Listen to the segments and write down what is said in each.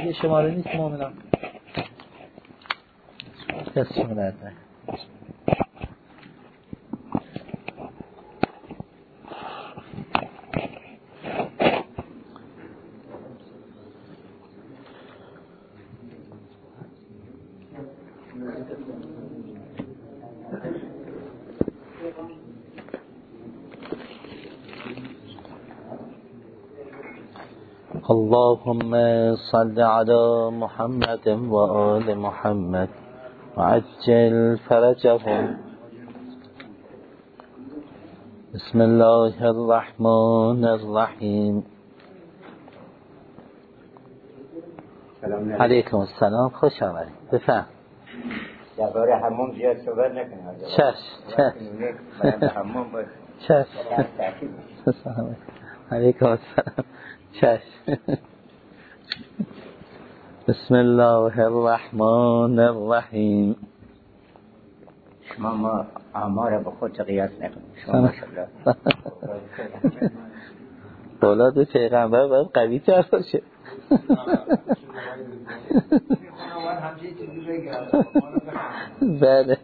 یه شماره نیست مومنان. دست شما درد نکنه. اللهم صل على محمد وآل محمد وعجل فرجهم. بسم الله الرحمن الرحیم. علیکم السلام، خوش آمدید. بفهم. درباره حمام زیاد صحبت نکنید. چش حمام باید چش. علیکم السلام. چش. بسم الله الرحمن الرحیم. شما ما اعمار به خود قیاس نکنید. شما ماشاءالله اولاد پیغمبر باید قوی تر باشه. بله.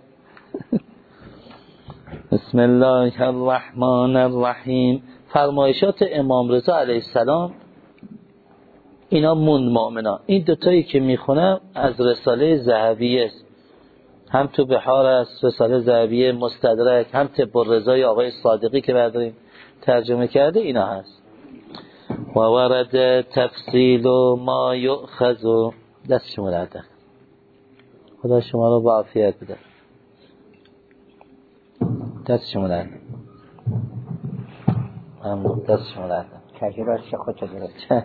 بسم الله الرحمن الرحیم. فرمایشات امام رضا علیه السلام اینا موند مؤمنا. این دوتایی که میخونم از رساله ذهبیه است، هم تو بحار است رساله ذهبیه مستدرک، هم طب الرضای آقای صادقی که برداریم ترجمه کرده اینا هست. و ورد تفصیل ما یؤخذ. دست شما درد نکنه. خدا شما رو با عافیت بده. دست شما درد نکنه. ممنون. دست شما درد نکنه. تجربه چه خود درست.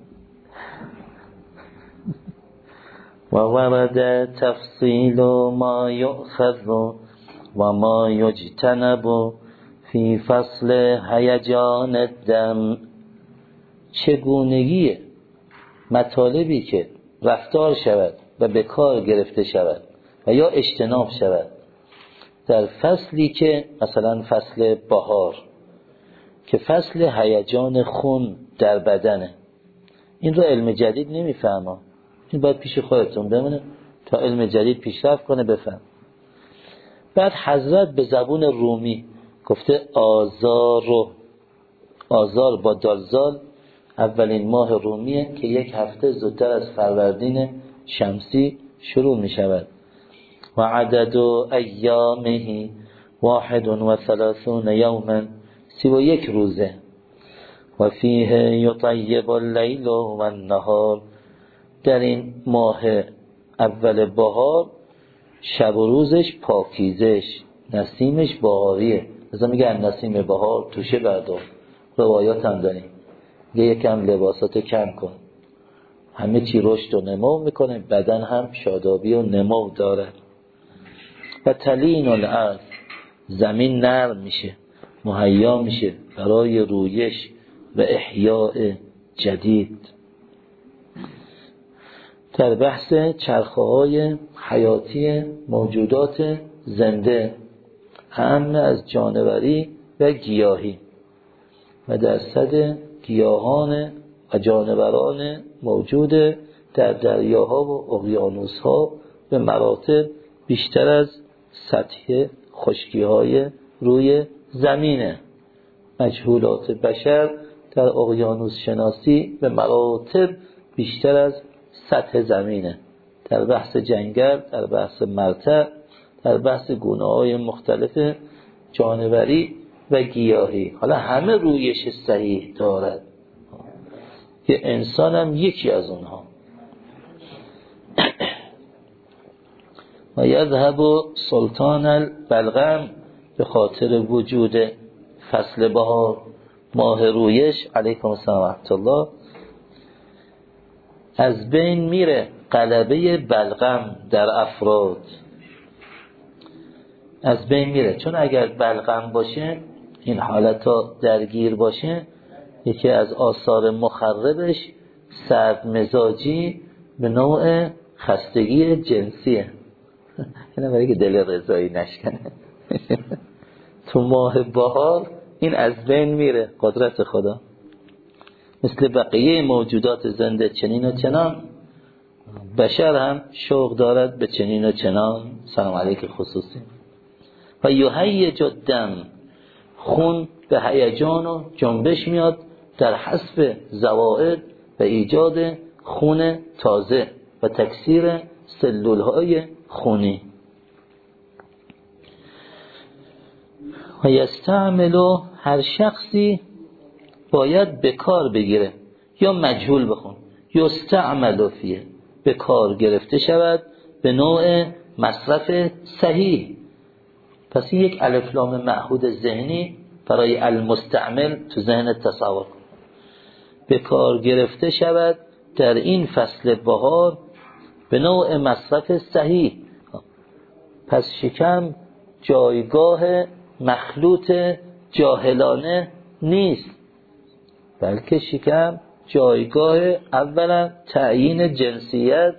و ورد تفصیل ما یؤخذ و ما یجتنب فی فصل هیجان الدم. چگونگی مطالبی که رفتار شود و به کار گرفته شود و یا اجتناب شود در فصلی که مثلا فصل بهار که فصل هیجان خون در بدنه. این رو علم جدید نمیفهمه. این باید پیش خودتون بمونه تا علم جدید پیشرفت کنه بفهم. بعد حضرت به زبون رومی گفته آذار با دالزال اولین ماه رومیه که یک هفته زودتر از فروردین شمسی شروع می شود. و عدد ایامه 31 یوما 31 روزه. و فیه یطیب اللیل و النهار. در این ماه اول بهار شب و روزش پاکیزش، نسیمش بهاریه. مثلا میگه نسیم بهار توشه بردار. روایات هم داریم یکم لباسات کم کن، همه چی رشد و نمو میکنه، بدن هم شادابی و نمو داره. و تلین الارض، زمین نرم میشه، مهیا میشه برای رویش و احیاء جدید. در بحث چرخه‌های حیاتی موجودات زنده، هم از جانوری و گیاهی، و درصد گیاهان و جانوران موجود در دریاها و اقیانوس‌ها به مراتب بیشتر از سطح خشکی‌های روی زمینه. مجهولات بشر در اقیانوس شناسی به مراتب بیشتر از سطح زمینه. در بحث جنگل، در بحث مرتع، در بحث گونه‌های مختلف جانوری و گیاهی. حالا همه رویش صحیح دارد. که انسان هم یکی از اونها. و یذهب سلطان البلغم به خاطر وجود فصل بهار، ماه رویش، علیکم السلام و رحمت الله، از بین میره غلبه بلغم در افراد، از بین میره. چون اگر بلغم باشه، این حالتا درگیر باشه، یکی از آثار مخربش سرد مزاجی به نوع خستگی جنسیه. اینه برای که دل رضایی نشکنه. تو ماه بهار این از بین میره، قدرت خدا. مثل بقیه موجودات زنده چنین و چنان بشر هم شوق دارد به چنین و چنان، سلام علیک خصوصی. و یهیج الدم، خون به هیجان و جنبش میاد در حذف زوائد و ایجاد خون تازه و تکثیر سلولهای خونی. و یستعملو، هر شخصی باید به کار بگیره، یا مجهول بخون، یستعملو فیه، به کار گرفته شود به نوع مصرف صحیح. پس یک الف لام معهود ذهنی برای المستعمل تو ذهن تصور کن. به کار گرفته شود در این فصل بهار به نوع مصرف صحیح. پس شکم جایگاه مخلوط جاهلانه نیست، بلکه شکم جایگاه اولا تعیین جنسیت،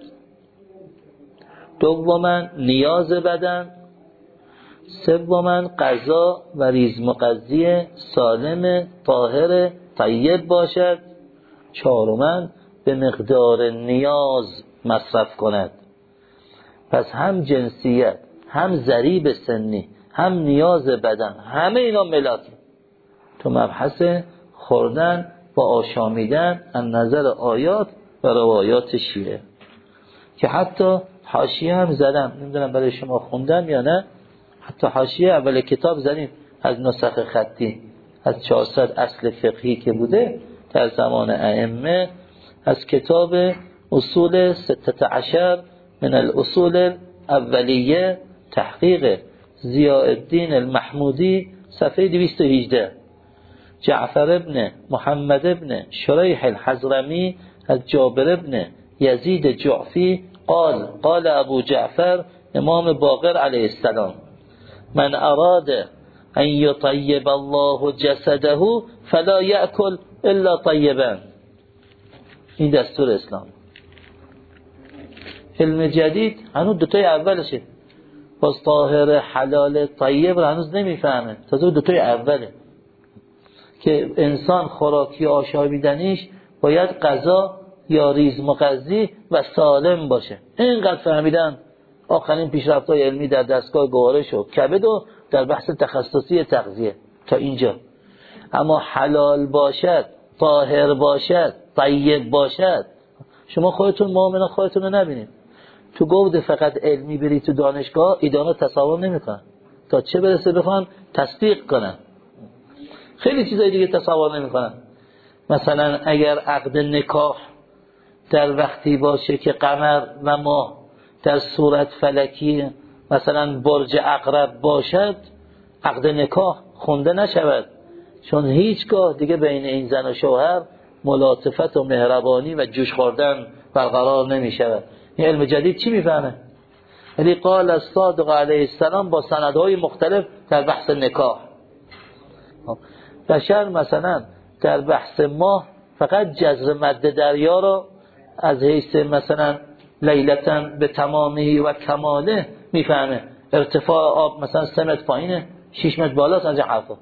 دوما نیاز بدن، سوما غذا و ریزمغذی سالم طاهر طیب باشد، چهارما به مقدار نیاز مصرف کند. پس هم جنسیت، هم ضریب سنی، هم نیاز بدن، همه اینا ملاکی تو مبحث خوردن و آشامیدن از نظر آیات و روایات شیعه، که حتی حاشیه هم زدم، نمیدونم برای شما خوندم یا نه، حتی حاشیه اول کتاب زدیم از نسخ خطی، از 400 اصل فقهی که بوده در زمان ائمه، از کتاب اصول 16 من الاصول اولیه، تحقیق ضیاءالدین المحمودی، صفحه 218. جعفر ابن محمد ابن شریح الحضرمی از جابر ابن یزید جعفی قال ابو جعفر امام باقر علیه السلام: من اراد ان یطیب الله جسده فلا یأکل الا طیبا. این دستور اسلام. علم جدید هنوز دوتای اولشه، باز طاهر حلال طیب رو هنوز نمیفهمه، تازه دوتای اوله که انسان خوراکی آشامیدنیش باید غذا یا ریزمغذی و سالم باشه. اینقدر فهمیدن آخرین پیشرفت‌های علمی در دستگاه گوارش و کبد و در بحث تخصصی تغذیه تا اینجا. اما حلال باشد، طاهر باشد، طیب باشد، شما خودتون مؤمن خودتون رو نبینید. تو گفت فقط علمی بری تو دانشگاه ایدانا تصور نمی‌کنن، تا چه برسه بخوان تصدیق کنن. خیلی چیزای دیگه تصور نمی‌کنن. مثلا اگر عقد نکاح در وقتی باشه که قمر و ماه در صورت فلکی مثلا برج عقرب باشد، عقد نکاح خونده نشود، چون هیچگاه دیگه بین این زن و شوهر ملاطفت و مهربانی و جوش خوردن برقرار نمی‌شود. این علم جدید چی میفهمه؟ یعنی قال الصادق علیه السلام با سندهای مختلف در بحث نکاح. بشر مثلا در بحث ماه فقط جزر مد دریا رو از حیث مثلا لیلتن به تمامی و کماله میفهمه، ارتفاع آب مثلا 3 متر پایینه 6 متر بالاست، از این حرفا.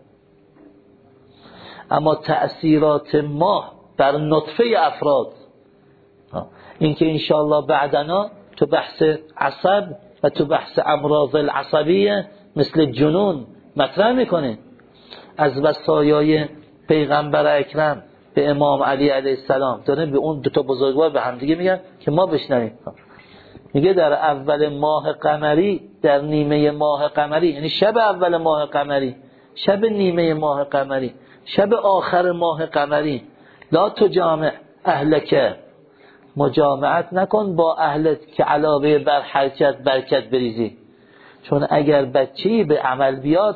اما تأثیرات ماه بر نطفه افراد، این که انشاءالله بعدنا تو بحث عصب و تو بحث امراض العصبیه مثل جنون مطرح میکنه. از وصایای پیغمبر اکرم به امام علی علیه السلام داره به اون دو تا بزرگوار به هم دیگه میگن که ما بشنویم. میگه در اول ماه قمری، در نیمه ماه قمری، یعنی شب اول ماه قمری، شب نیمه ماه قمری، شب آخر ماه قمری، لا تجامع اهلک، مجامعت نکن با اهلت که علاوه بر حرکت برکت بریزی، چون اگر بچه‌ای به عمل بیاد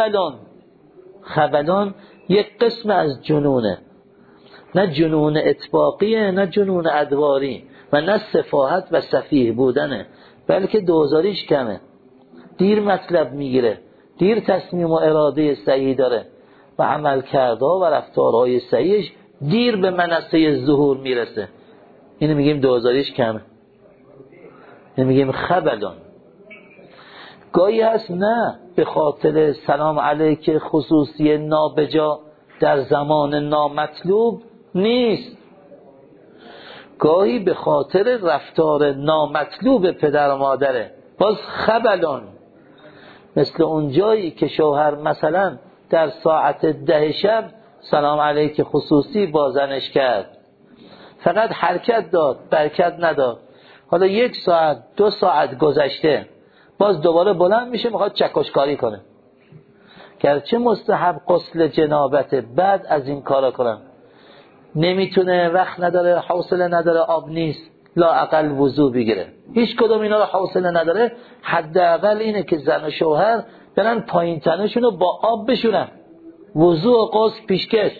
خبلان یک قسم از جنونه، نه جنون اطباقیه، نه جنون ادواری و نه سفاهت و سفیه بودنه، بلکه دوزاریش کمه، دیر مطلب میگیره، دیر تصمیم و اراده صحیح داره و عمل کردها و رفتارهای صحیحش دیر به منصه ظهور میرسه. اینو میگیم دوزاریش کمه، اینو میگیم خبلان. گاهی هست نه به خاطر سلام علیک خصوصی نابجا در زمان نامطلوب نیست، گاهی به خاطر رفتار نامطلوب پدر و مادره. باز خبلون، مثل اون جایی که شوهر مثلا در ساعت 10 شب سلام علیک خصوصی با زنش کرد، فقط حرکت داد برکت نداد. حالا 1 ساعت 2 ساعت گذشته باز دوباره بلند میشه میخواد چکشکاری کنه. گرچه مستحب غسل جنابت، بعد از این کارا کنم نمیتونه، وقت نداره، حوصله نداره، آب نیست، لااقل وضو بگیره. هیچ کدوم اینا رو حوصله نداره. حداقل اینه که زن و شوهر برن پایین تنشون رو با آب بشورن، وضو و غسل پیشکش.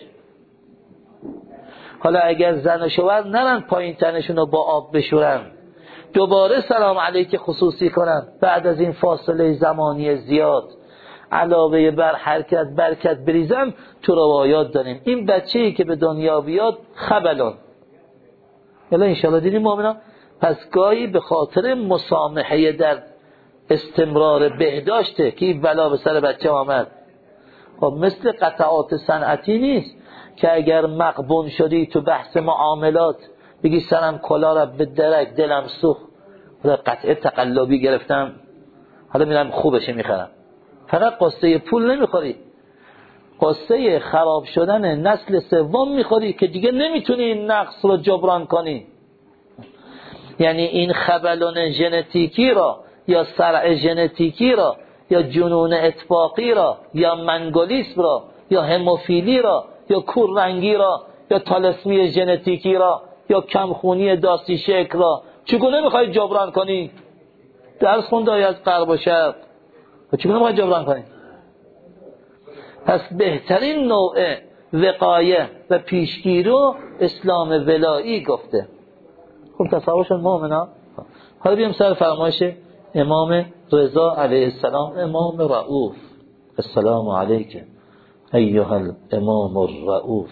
حالا اگر زن و شوهر نرن پایین تنشون رو با آب بشورن، دوباره سلام علیک خصوصی کنن بعد از این فاصله زمانی زیاد، علاوه بر حرکت برکت بریزن، تو روایات داریم این بچه‌ای که به دنیا بیاد خبلون. الا انشاءالله دیدیم مؤمنان. پس گاهی به خاطر مسامحه در استمرار بهداشته که این بلا به سر بچه آمد. خب مثل قطعات صنعتی نیست که اگر مغبون شدی تو بحث معاملات بگی سرم کلا را به درک دلم سوخت، قطعه تقلبی گرفتم حالا میرم خوبشه میخرم. فقط قصه پول نمیخوری، قصه خراب شدن نسل سوم میخوری که دیگه نمیتونی این نقص رو جبران کنی. یعنی این خبلون ژنتیکی را یا صرع ژنتیکی را یا جنون اطباقی را یا منگولیسم را یا هموفیلی را یا کوررنگی را یا تالسمی ژنتیکی را یا کمخونی داستی شکل را چگونه میخوای جبران کنی؟ درس خوندای از غرب و شرق، چگونه میخوای جبران کنی؟ پس بهترین نوع وقایه و پیشگیری رو اسلام ولایی گفته. خب تصور شد مؤمنا. حالا بیام سر فرمایش امام رضا علیه السلام، امام رؤوف. السلام علیکم ایها الامام الرؤوف.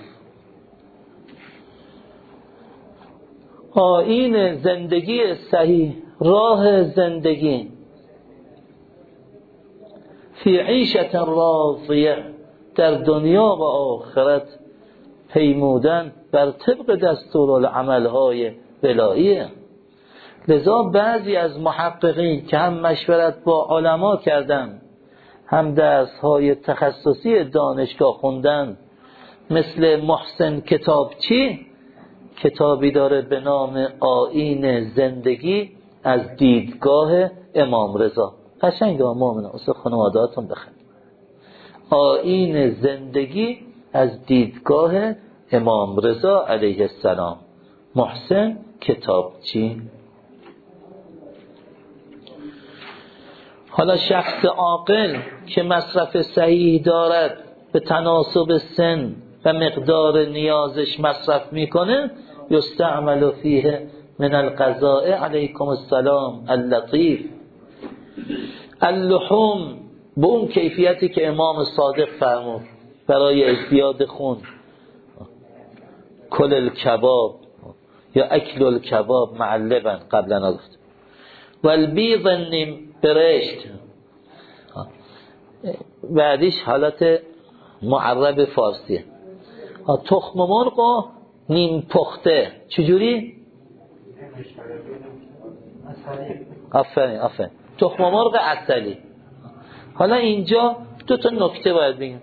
آیین زندگی صحیح، راه زندگی فی عیشت راضیه، در دنیا و آخرت پیمودن بر طبق دستورالعمل‌های ولاییه. لذا بعضی از محققین که هم مشورت با علما کردن هم درس‌های تخصصی دانشگاه خوندن، مثل محسن کتابچی، کتابی داره به نام آیین زندگی از دیدگاه امام رضا. قشنگه مؤمنان، اصلا خانواده‌هاتون بخون. آیین زندگی از دیدگاه امام رضا علیه السلام، محسن کتابچی. حالا شخص عاقل که مصرف صحیح دارد، به تناسب سن و مقدار نیازش مصرف میکنه، یستعمل فیه من الغذاء علیکم السلام اللطیف، اللحوم، به اون کیفیتی که امام صادق فرمود برای ازدیاد خون، کل الکباب یا اکل الکباب معلبا قبلا گفت، و البیض نیم برشت، بعدیش حالت معرب فارسیه، تخم مرغ نیم پخته. چجوری؟ آفرین تخم مرغ عسلی. حالا اینجا 2 تا نکته باید بگیم.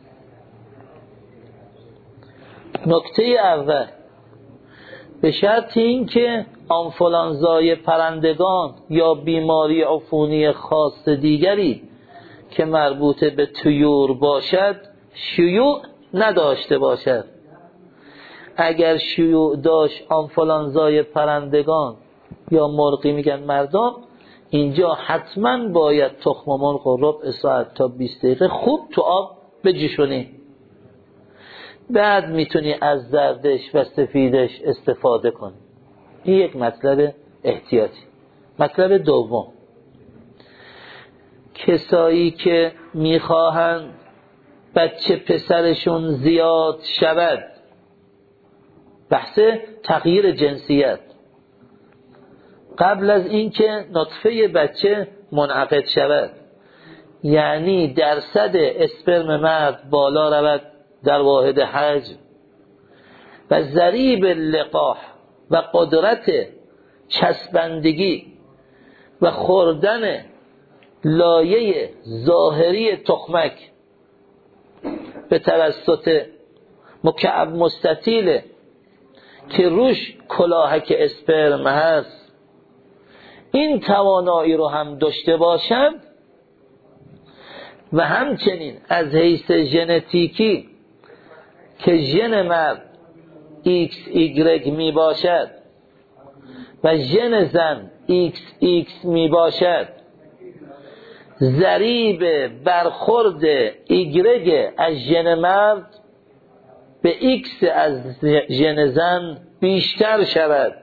نکته اول، به شرط این که آنفولانزای پرندگان یا بیماری عفونی خاص دیگری که مربوط به طیور باشد شیوع نداشته باشد. اگر شیوع داشت آنفولانزای پرندگان یا مرغی میگن مردم، اینجا حتما باید تخم مرغ و ربع ساعت تا 20 دقیقه خوب تو آب بجوشونی، بعد میتونی از زردش و سفیدش استفاده کنی. این یک مطلب احتیاطی. مطلب دوم، کسایی که میخواهند بچه پسرشون زیاد شود، بحث تغییر جنسیت، قبل از اینکه نطفه بچه منعقد شود، یعنی درصد اسپرم مرد بالا رود در واحد حجم و ضریب لقاح و قدرت چسبندگی و خوردن لایه ظاهری تخمک به توسط مکعب مستطیل که روش کلاهک اسپرم هست، این توانایی رو هم داشته باشد و همچنین از حیث ژنتیکی که ژن مرد XX می باشد و ژن زن XX می باشد، ضریب برخورد ایگرگ از ژن مرد به X از ژن زن بیشتر شود.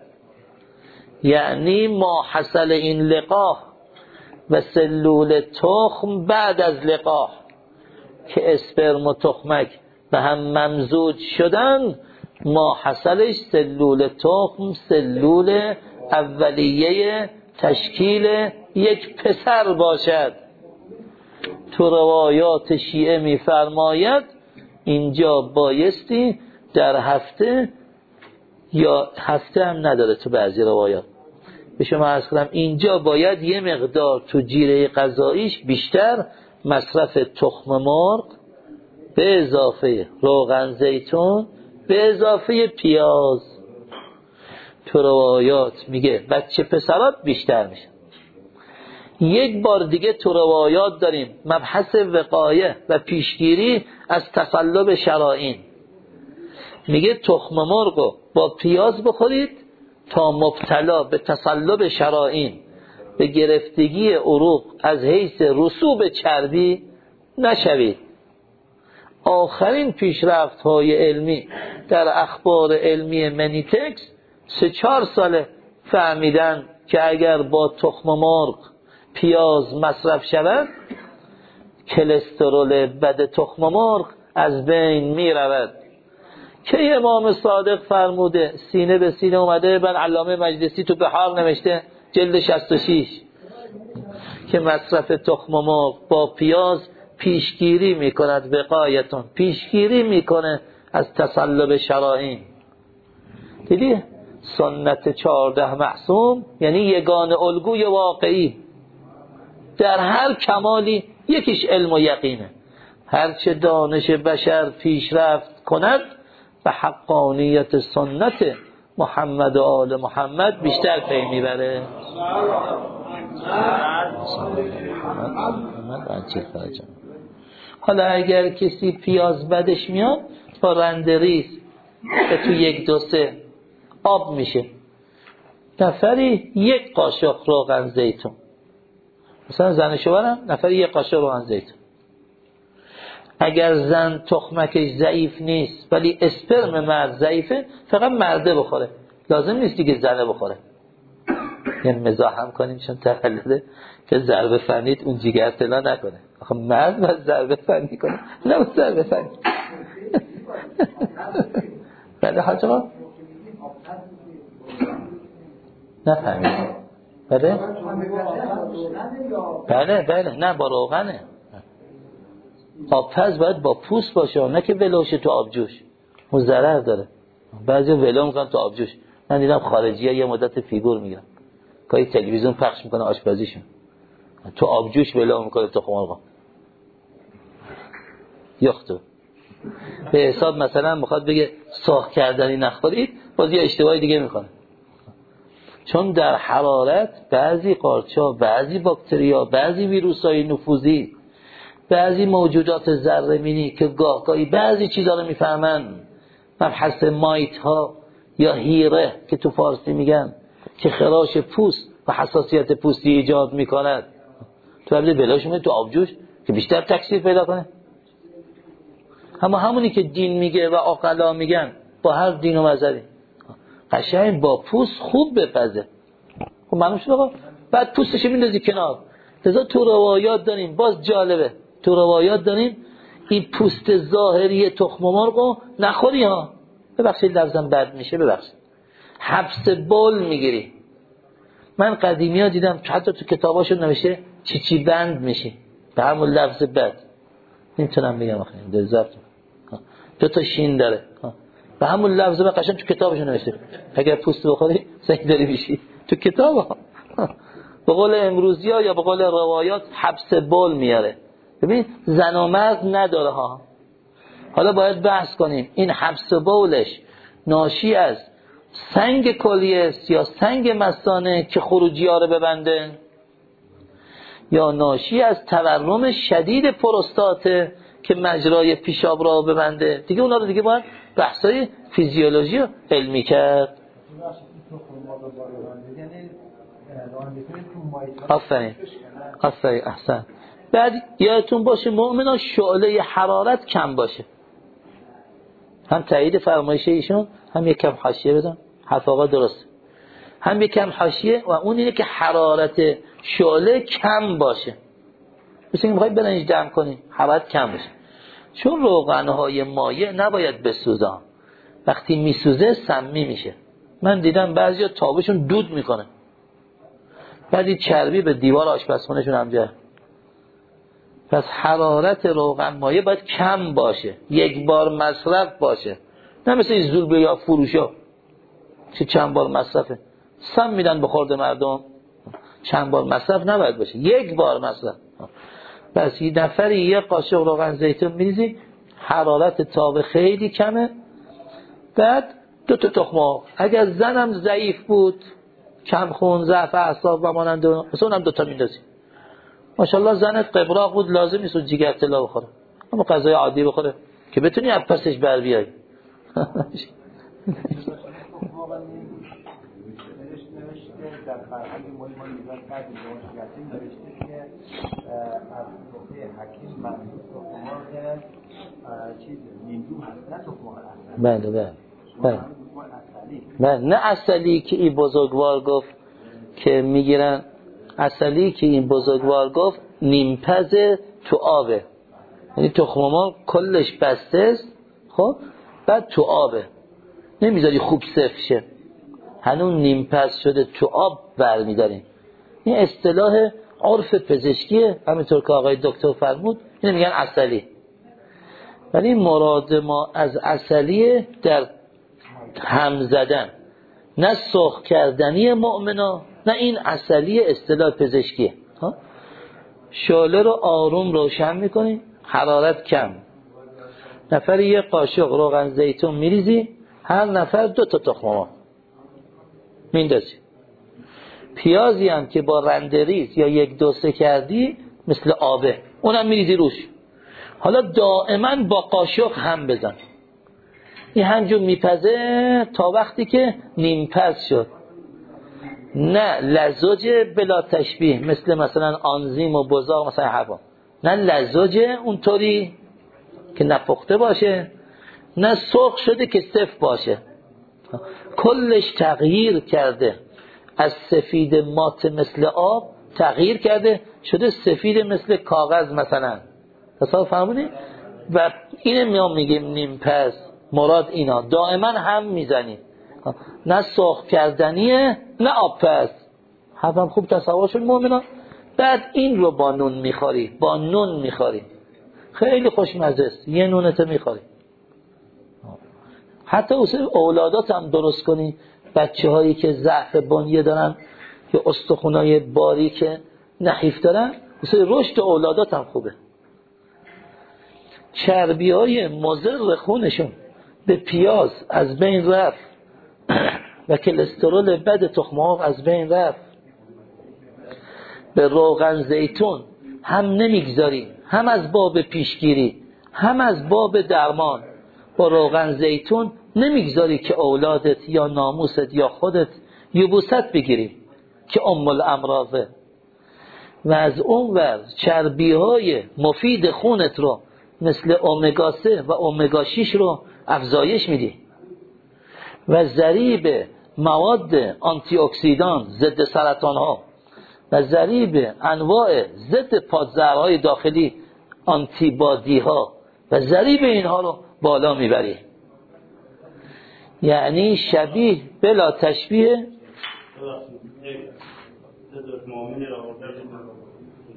یعنی ما حصل این لقاح و سلول تخم بعد از لقاح که اسپرم و تخمک به هم ممزوج شدن، ما حصلش سلول تخم، سلول اولیه تشکیل یک پسر باشد. تو روایات شیعه می‌فرماید اینجا بایستی در هفته، یا هفته هم نداره تو بعضی روایات، به شما عرض کنم اینجا باید یه مقدار تو جیره غذاییش بیشتر مصرف تخم مرغ به اضافه روغن زیتون به اضافه پیاز. تو روایات میگه بچه پسرات بیشتر میشه. یک بار دیگه تو روایات داریم مبحث وقایه و پیشگیری از تصلب شرائین. میگه تخم مرغو با پیاز بخورید تا مبتلا به تصلب شرائین، به گرفتگی عروق از حیث رسوب چربی نشوید. آخرین پیشرفت های علمی در اخبار علمی منیتکس 3-4 ساله فهمیدن که اگر با تخم مرغ پیاز مصرف شود کلسترول بد تخم مرغ از بین می رود. که امام صادق فرموده، سینه به سینه اومده، بعد علامه مجلسی تو بحار نوشته جلد 66 که مصرف تخم مرغ با پیاز پیشگیری میکند، وقایتون پیشگیری میکنه از تصلب شرائین. دیدی سنت 14 معصوم یعنی یگان الگوی واقعی در هر کمالی، یکیش علم و یقینه. هرچه دانش بشر پیشرفت کند به حقانیت سنت محمد و آل محمد بیشتر پی میبره. حالا اگر کسی پیاز بدش میاد با رندریز که تو 1-2-3 آب میشه، نفری 1 قاشق روغن زیتون، مثلا زن شوهرم نفری 1 قاشق روغن زیتون. اگر زن تخمکش ضعیف نیست ولی اسپرم مرد ضعیفه، فقط مرده بخوره، لازم نیست دیگه زنه بخوره. یعنی مزاح هم کنیم چون تولده که ضربه فنیت اون جیگر طلا نکنه. آخه مرد باید ضربه فنی کنه، نه ضربه فنی. بله حاج آقا نفهمید؟ بله بله بله نه با روغنه. آبپز باید با پوست باشه، نه که ولوشه تو آبجوش، اون ضرر داره. بعضی ولو میکنن تو آبجوش. من دیدم خارجی‌ها یه مدت فیگور میگیرن، گاهی تلویزیون پخش میکنه آشپزیشون، تو آبجوش ولو میکنه تخم مرغ. یختو به حساب مثلا میخواد بگه ساخت کردنی نخورید، باز یه اشتباهی دیگه میکنه. چون در حرارت بعضی قارچ‌ها، بعضی باکتریا، بعضی ویروس‌های نفوذی، بعضی موجودات ذره‌بینی که گاهی بعضی چیزا رو میفهمن، مبحث مایت ها یا هیره که تو فارسی میگن که خراش پوست و حساسیت پوستی ایجاد میکند، تو ببینید بلاش میاد تو آبجوش که بیشتر تکثیر پیدا کنه. اما همونی که دین میگه و عقلا میگن با هر دین و مذهبی قشنگ با پوست خوب بپزه، خب معلوم شد آقا. بعد پوستش میندازی کنار. لذا تو روایات داریم، باز جالبه، تو روایات داریم این پوست ظاهری تخم مرغو نخوری ها، ببخشید لفظم بد میشه، ببخشید، حبس بول میگیری. من قدیمی ها دیدم حتی تو کتاباشون نوشته چی بند میشی به همون لفظ بد. نمیتونم بگم آخه لذت 2 تا شین داره. به همون لفظ به قشنگ تو کتابشون نوشته اگر پوست بخوری سنگداری میشی. تو کتاب به قول امروزی ها یا به قول روایات حبس بول میاره. ببین زن و مرد نداره ها. حالا باید بحث کنیم این حبس بولش ناشی از سنگ کلیه است یا سنگ مثانه که خروجی ها رو ببنده، یا ناشی از تورم شدید پروستاته که مجرای پیشاب را ببنده. دیگه اونا رو دیگه باید بحثای فیزیولوژی رو علمی کرد. آفرین احسن. بعد یادتون باشه مؤمنان شعله حرارت کم باشه. هم تایید فرمایش ایشون، هم یک کم حاشیه بدم، حرف آقا درست، هم یک کم حاشیه و اون اینه که حرارت شعله کم باشه. مثل این میخواید برنج دم کنیم حرارت کم باشه، چون روغنهای مایع نباید بسوزن. وقتی میسوزه سمی میشه. من دیدم بعضیا تابشون دود میکنه، بعدی چربی به دیوار آشپزخونهشون هم جه. پس حرارت روغن مایع باید کم باشه، یک بار مصرف باشه، نه مثل این زولبه یا فروشا که چند بار مصرفه، سم میدن به خورد مردم. چند بار مصرف نباید باشه، یک بار مصرف. پس یه نفری یه قاشق روغن زیتون میریزی، حرارت تاب خیلی کمه. بعد 2 تا تخم مرغ، اگر زنم ضعیف بود کم خون ضعف اعصاب و مانند مثلا هم 2 تا میندازی. ماشاءالله زنت قبراق بود لازم نیست جگر طلا بخوره، اما غذای عادی بخوره که بتونی از پسش بر بیای. در فرهنگ ما نگاه کردیم نوشته که از گفته حکیم منظور تخم‌مرغ چیز نیمدو هست، نه تخم‌مرغ اصلی. بله نه اصلی که این بزرگوار گفت که میگیرن، اصلی که این بزرگوار گفت نیمپز تو آبه، یعنی تخم مرغ کلش بسته است، خب بعد تو آبه، نمیذاری خوب سفت شه، هنون نیمپز شده تو آب برمیداریم. این اصطلاح عرف پزشکیه، همینطور که آقای دکتر فرمود اینو میگن اصلی. ولی مراد ما از اصلی در هم زدن، نه سرخ کردنی مؤمنا، نه این اصلی اصطلاح پزشکیه. شعله رو آروم روشن میکنی، حرارت کم، نفر یه قاشق روغن زیتون میریزی، هر نفر 2 تا تخم مرغ میندازی. پیازی هم که با رندریز یا 1-2 کردی مثل آبه، اونم میریزی روش. حالا دائما با قاشق هم بزن، این همجور میپزه تا وقتی که نیمپز شد، نه لزوج بلا تشبیه مثلا آنزیم و بزاق مثلا هوا، نه لزوج اونطوری که نپخته باشه، نه سرخ شده که سفت باشه، کلش تغییر کرده، از سفید مات مثل آب تغییر کرده شده سفید مثل کاغذ مثلا. تصور فهمونی؟ و اینه میگیم نیمپز، مراد اینا دائما هم میزنی، نه سرخ کردنیه نه آبپز. حرفم خوب تصور شد مؤمنا؟ بعد این رو با نون میخوری، با نون میخوری، خیلی خوشمزه است، یه نونت میخوری. حتی اولادات هم درست کنی، بچه هایی که ضعف بنیه دارن یا استخونای باریک نحیف دارن، رشد اولادات هم خوبه. چربی های مضر خونشون به پیاز از بین رفت و کلسترول بد تخم مرغ از بین رفت. به روغن زیتون هم نمیگذاری، هم از باب پیشگیری هم از باب درمان. با روغن زیتون نمیگذاری که اولادت یا ناموست یا خودت یبوست بگیری که ام الامراضه. و از اون ور چربی های مفید خونت رو مثل اومگا 3 و اومگا 6 رو افزایش میدی و ضریب مواد آنتی اکسیدان ضد سرطان ها و ضریب انواع ضد پادزهرهای داخلی آنتی بادی ها و ضریب اینها رو بالا میبری. یعنی شبیه بلا تشبیه.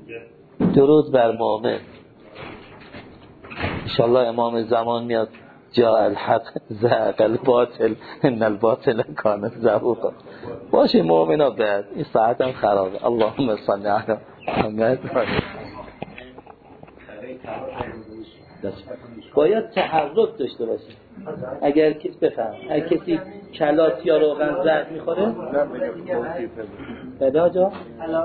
درود بر مؤمن. انشالله امام زمان میاد جاء الحق زهق الباطل ان الباطل کان زهوقا. باشه مؤمنا بعد این ساعتم خرابه. اللهم صل علی محمد. باید تحرک داشته باشه. اگر کسی بفهم اگر کسی کلات یا روغن زرد میخوره بده آجا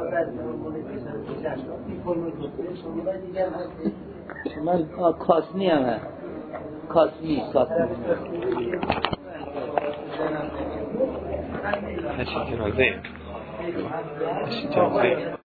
من کاسنی هم هست کاسنی نشید جنازه